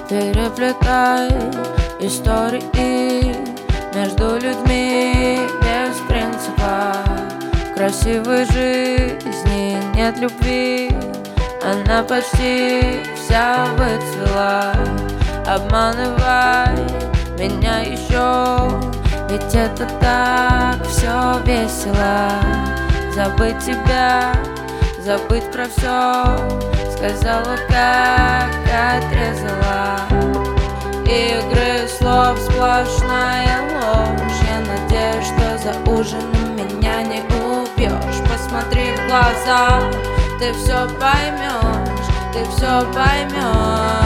Переплетай истории между людьми без принципа. В красивой жизни нет любви, она почти вся выцвела. Обманывай меня еще, ведь это так все весело. Забыть тебя, забыть про все, сказала, как отрезала. Игры слов, сплошная ложь. Я надеюсь, что за ужином меня не убьешь. Посмотри в глаза, ты все поймешь, ты все поймешь.